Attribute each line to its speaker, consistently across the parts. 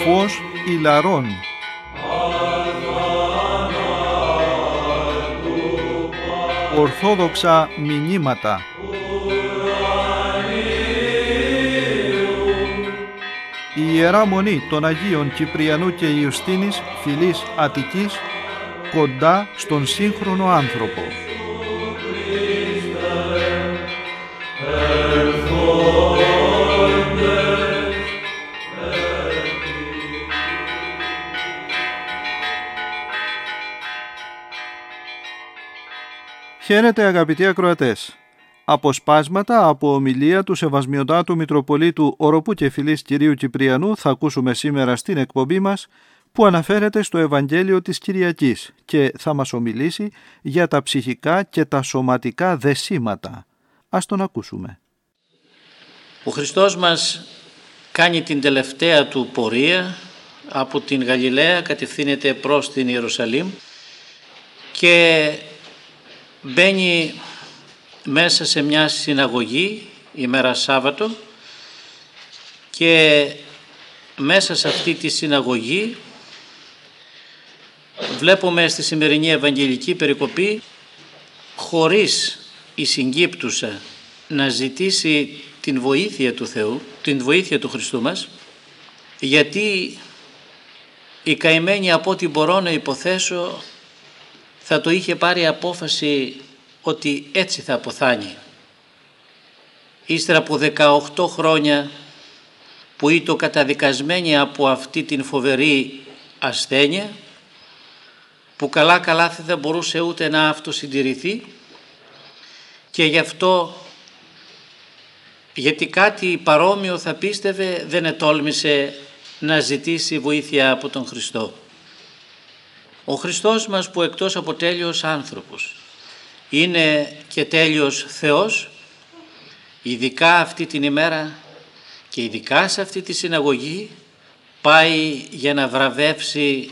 Speaker 1: φως ηλαρών. Ορθόδοξα μηνύματα. Η Ιερά Μονή των Αγίων Κυπριανού και Ιουστίνης, φυλής Αττικής, κοντά στον σύγχρονο άνθρωπο. Χαίρετε αγαπητοί ακροατές. Αποσπάσματα από ομιλία του Σεβασμιωτάτου Μητροπολίτου Οροπού και Φυλής Κυρίου Κυπριανού θα ακούσουμε σήμερα στην εκπομπή μας, που αναφέρεται στο Ευαγγέλιο της Κυριακής και θα μας ομιλήσει για τα ψυχικά και τα σωματικά δεσίματα. Ας τον ακούσουμε.
Speaker 2: Ο Χριστός μας κάνει την τελευταία του πορεία από την Γαλιλαία, κατευθύνεται προς την Ιερουσαλήμ και μπαίνει μέσα σε μια συναγωγή ημέρα Σάββατο και μέσα σε αυτή τη συναγωγή βλέπουμε στη σημερινή Ευαγγελική περικοπή, χωρίς η συγκύπτουσα να ζητήσει την βοήθεια του Θεού, την βοήθεια του Χριστού μας, γιατί η καημένη, από ό,τι μπορώ να υποθέσω, θα το είχε πάρει απόφαση ότι έτσι θα αποθάνει. Ύστερα από 18 χρόνια που ήταν καταδικασμένη από αυτή την φοβερή ασθένεια, που καλά δεν μπορούσε ούτε να αυτοσυντηρηθεί, και γι' αυτό, γιατί κάτι παρόμοιο θα πίστευε, δεν ετόλμησε να ζητήσει βοήθεια από τον Χριστό. Ο Χριστός μας, που εκτός από τέλειος άνθρωπος είναι και τέλειος Θεός, ειδικά αυτή την ημέρα και ειδικά σε αυτή τη συναγωγή πάει για να βραβεύσει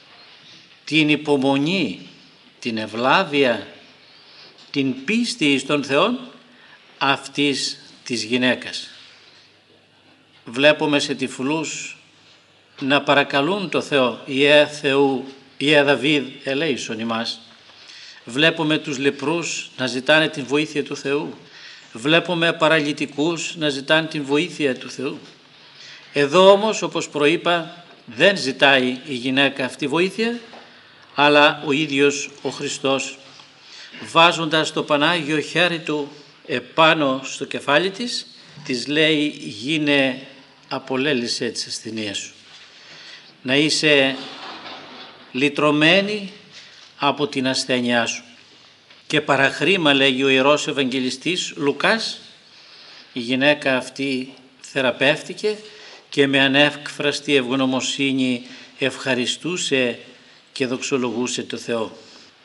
Speaker 2: την υπομονή, την ευλάβεια, την πίστη στον Θεό αυτής της γυναίκας. Βλέπουμε σε τυφλούς να παρακαλούν το Θεό, «Ιε Θεού, Ιε Δαβίδ, ελέησον ημάς». Βλέπουμε τους λεπρούς να ζητάνε την βοήθεια του Θεού. Βλέπουμε παραλυτικούς να ζητάνε την βοήθεια του Θεού. Εδώ όμως, όπως προείπα, δεν ζητάει η γυναίκα αυτή βοήθεια, αλλά ο ίδιος ο Χριστός, βάζοντας το Πανάγιο χέρι του επάνω στο κεφάλι της, της λέει, «Γίνε, απολέλησε της ασθενείας σου». Να είσαι λυτρωμένη από την ασθένειά σου. Και παραχρήμα, λέγει ο Ιερός Ευαγγελιστής Λουκάς, η γυναίκα αυτή θεραπεύτηκε και με ανεύκφραστη ευγνωμοσύνη ευχαριστούσε και δοξολογούσε το Θεό.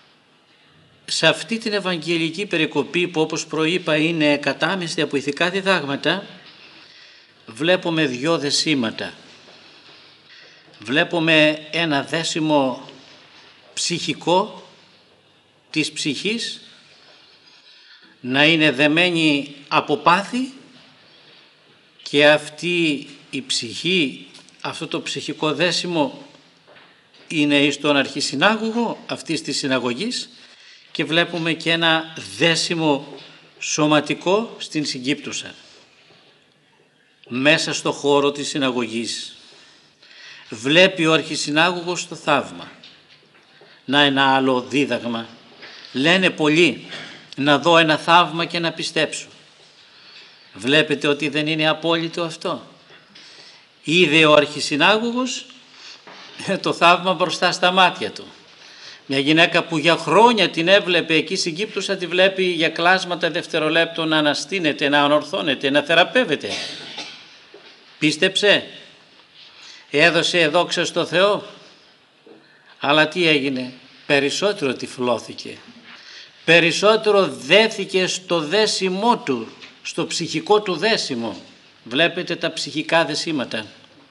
Speaker 2: Σε αυτή την Ευαγγελική περικοπή, που όπως προείπα είναι κατάμεστη από ηθικά διδάγματα, βλέπουμε δύο δεσίματα. Βλέπουμε ένα δέσιμο ψυχικό της ψυχής, να είναι δεμένη από πάθη, και αυτή η ψυχή, αυτό το ψυχικό δέσιμο είναι εις τον αρχισυνάγωγο αυτής της συναγωγής, και βλέπουμε και ένα δέσιμο σωματικό στην συγκύπτουσα. Μέσα στο χώρο της συναγωγής βλέπει ο αρχισυνάγωγος το θαύμα. Να, ένα άλλο δίδαγμα. Λένε πολλοί, να δω ένα θαύμα και να πιστέψω. Βλέπετε ότι δεν είναι απόλυτο αυτό. Είδε ο αρχισυνάγωγος το θαύμα μπροστά στα μάτια του. Μια γυναίκα που για χρόνια την έβλεπε εκεί στην Κύπτουσα, τη βλέπει για κλάσματα δευτερολέπτων να αναστείνεται, να ανορθώνεται, να θεραπεύεται. Πίστεψε, έδωσε δόξα στο Θεό, αλλά τι έγινε? Περισσότερο τυφλώθηκε, περισσότερο δέθηκε στο δέσιμό του, στο ψυχικό του δέσιμο. Βλέπετε τα ψυχικά δεσίματα,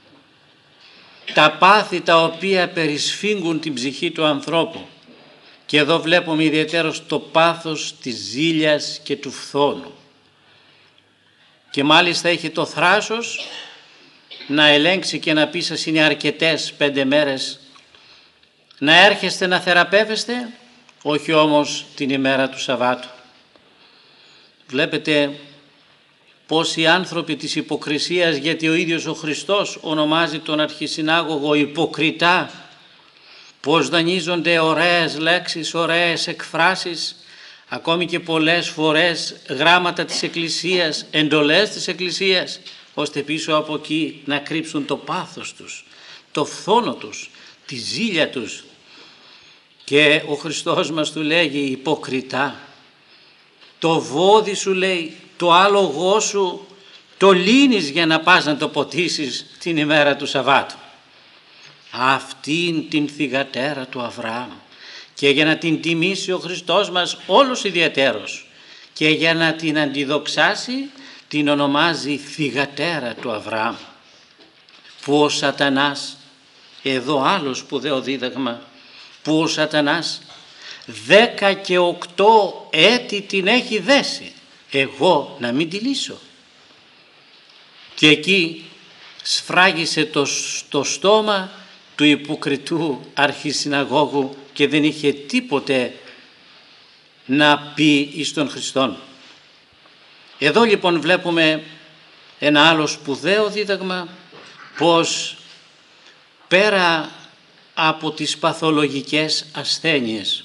Speaker 2: τα πάθη τα οποία περισφίγγουν την ψυχή του ανθρώπου. Και εδώ βλέπουμε ιδιαίτερος το πάθος της ζήλιας και του φθόνου. Και μάλιστα έχει το θράσος να ελέγξει και να πει σας είναι αρκετές 5 μέρες, να έρχεστε να θεραπεύεστε, όχι όμως την ημέρα του Σαββάτου. Βλέπετε πως οι άνθρωποι της υποκρισίας, γιατί ο ίδιος ο Χριστός ονομάζει τον αρχισυνάγωγο υποκριτά, πως δανείζονται ωραίες λέξεις, ωραίες εκφράσεις, ακόμη και πολλές φορές γράμματα της Εκκλησίας, εντολές της Εκκλησίας, ώστε πίσω από εκεί να κρύψουν το πάθος τους, το φθόνο τους, τη ζήλια τους. Και ο Χριστός μας του λέγει υποκριτά, το βόδι σου λέει, το άλογό σου το λύνεις για να πας να το ποτίσεις την ημέρα του Σαββάτου. Αυτήν την θυγατέρα του Αβραάμ, και για να την τιμήσει ο Χριστός μας όλος ιδιαιτέρως και για να την αντιδοξάσει, την ονομάζει θυγατέρα του Αβραάμ, που ο Σατανάς, εδώ άλλο σπουδαίο δίδαγμα, που ο Σατανάς 10 και 8 έτη την έχει δέσει, εγώ να μην τη λύσω. Και εκεί σφράγισε το στόμα του υποκριτού αρχισυναγώγου και δεν είχε τίποτε να πει εις τον Χριστόν. Εδώ λοιπόν βλέπουμε ένα άλλο σπουδαίο δίδαγμα, πως πέρα από τις παθολογικές ασθένειες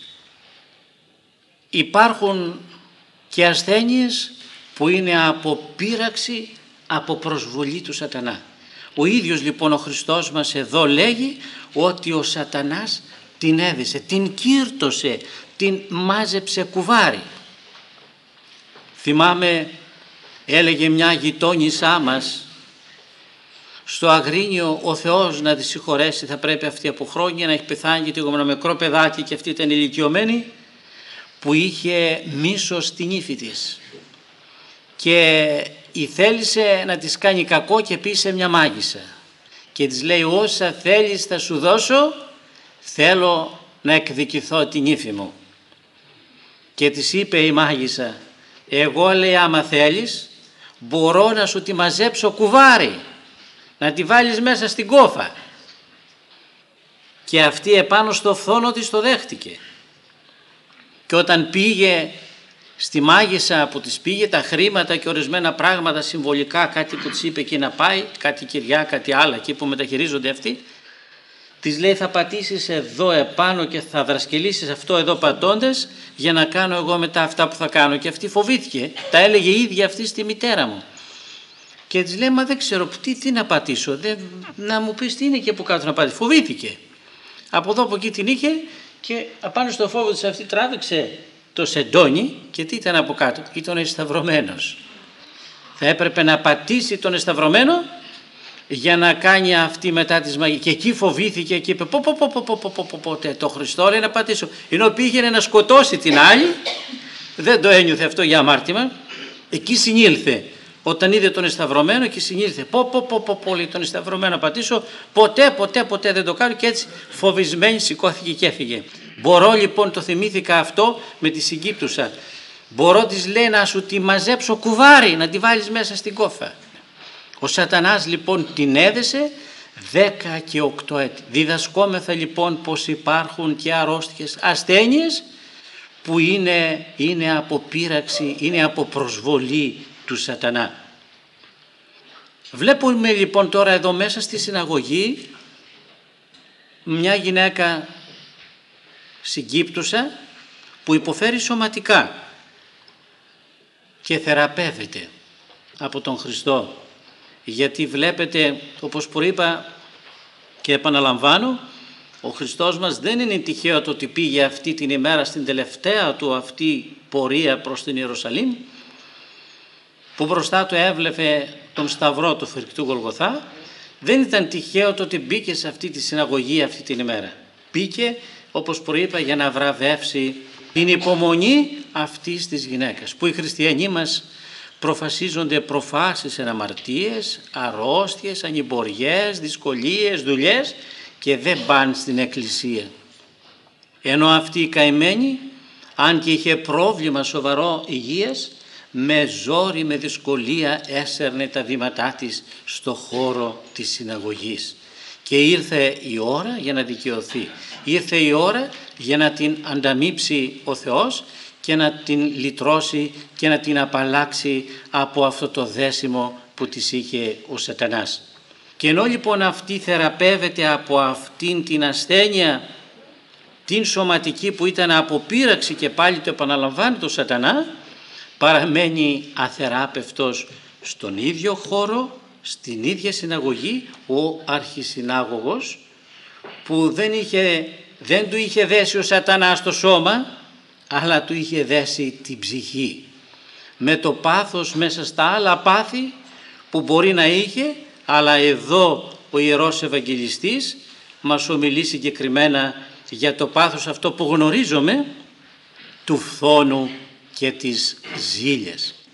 Speaker 2: υπάρχουν και ασθένειες που είναι από πείραξη, από προσβολή του Σατανά. Ο ίδιος λοιπόν ο Χριστός μας εδώ λέγει ότι ο Σατανάς την έδεσε, την κύρτωσε, την μάζεψε κουβάρι. Θυμάμαι, έλεγε μια γειτόνισσά μας, στο Αγρίνιο ο Θεός να τη συγχωρέσει, θα πρέπει αυτή από χρόνια να έχει πεθάνει, γιατί εγώ ήμουν ένα μικρό παιδάκι και αυτή ήταν ηλικιωμένη, που είχε μίσος στην ύφη της και θέλησε να της κάνει κακό και πήσε μια μάγισσα και της λέει όσα θέλεις θα σου δώσω, θέλω να εκδικηθώ την ύφη μου. Και της είπε η μάγισσα, εγώ λέει άμα θέλεις μπορώ να σου τη μαζέψω κουβάρι, να τη βάλεις μέσα στην κόφα. Και αυτή επάνω στο φθόνο της το δέχτηκε. Και όταν πήγε στη μάγισσα που της πήγε τα χρήματα και ορισμένα πράγματα συμβολικά, κάτι που της είπε εκεί να πάει, κάτι κυριά, κάτι άλλα εκεί που μεταχειρίζονται αυτοί, της λέει θα πατήσεις εδώ επάνω και θα δρασκελίσεις αυτό εδώ πατώντας για να κάνω εγώ μετά αυτά που θα κάνω. Και αυτή φοβήθηκε, τα έλεγε η ίδια αυτή στη μητέρα μου. Και της λέει μα δεν ξέρω τι να πατήσω, να μου πεις τι είναι και που κάτω να πατήσω. Φοβήθηκε. Από εδώ από εκεί την είχε και απάνω στο φόβο της αυτή τράβηξε το σεντόνι και τι ήταν από κάτω, ήταν εσταυρωμένος. Θα έπρεπε να πατήσει τον εσταυρωμένο για να κάνει αυτή μετά τις μαγικές. Και εκεί φοβήθηκε και είπε ποτέ το Χριστό λέει να πατήσω. Ενώ πήγαινε να σκοτώσει την άλλη, δεν το ένιωθε αυτό για αμάρτημα, εκεί συνήλθε. Όταν είδε τον εσταυρωμένο και συνήλθε, λέει τον εσταυρωμένο να πατήσω, ποτέ δεν το κάνω και έτσι φοβισμένη σηκώθηκε και έφυγε. Μπορώ λοιπόν, το θυμήθηκα αυτό με τη συγκύπτουσα, μπορώ της λέει να σου τη μαζέψω κουβάρι, να τη βάλεις μέσα στην κόφα. Ο Σατανάς λοιπόν την έδεσε 10 και 8 έτη. Διδασκόμεθα λοιπόν πως υπάρχουν και αρρώστιες ασθένειες που είναι από πείραξη, είναι από προσβολή του Σατανά. Βλέπουμε λοιπόν τώρα εδώ μέσα στη συναγωγή μια γυναίκα συγκύπτουσα που υποφέρει σωματικά και θεραπεύεται από τον Χριστό, γιατί βλέπετε όπως προείπα και επαναλαμβάνω, ο Χριστός μας δεν είναι τυχαίο το ότι πήγε αυτή την ημέρα στην τελευταία του αυτή πορεία προς την Ιερουσαλήμ, που μπροστά του έβλεπε τον σταυρό του φρικτού Γολγοθά. Δεν ήταν τυχαίο το ότι μπήκε σε αυτή τη συναγωγή αυτή την ημέρα. Μπήκε όπως προείπα για να βραβεύσει την υπομονή αυτής της γυναίκας, που οι χριστιανοί μας προφασίζονται προφάσεις εν αμαρτίες, αρρώστιες, ανημποριές, δυσκολίες, δουλειές και δεν πάνε στην εκκλησία. Ενώ αυτή η καημένη, αν και είχε πρόβλημα σοβαρό υγείας, με ζόρι, με δυσκολία έσερνε τα βήματά της στο χώρο της συναγωγής. Και ήρθε η ώρα για να δικαιωθεί. Ήρθε η ώρα για να την ανταμείψει ο Θεός και να την λυτρώσει και να την απαλλάξει από αυτό το δέσιμο που της είχε ο Σατανάς. Και ενώ λοιπόν αυτή θεραπεύεται από αυτήν την ασθένεια, την σωματική που ήταν αποπείραξη και πάλι το επαναλαμβάνει το Σατανά, παραμένει αθεράπευτος στον ίδιο χώρο, στην ίδια συναγωγή, ο αρχισυνάγωγος που δεν του είχε δέσει ο Σατανάς το σώμα, αλλά του είχε δέσει την ψυχή, με το πάθος μέσα στα άλλα πάθη που μπορεί να είχε, αλλά εδώ ο Ιερός Ευαγγελιστής μας ομιλεί συγκεκριμένα για το πάθος αυτό που γνωρίζουμε, του φθόνου και της ζήλιας.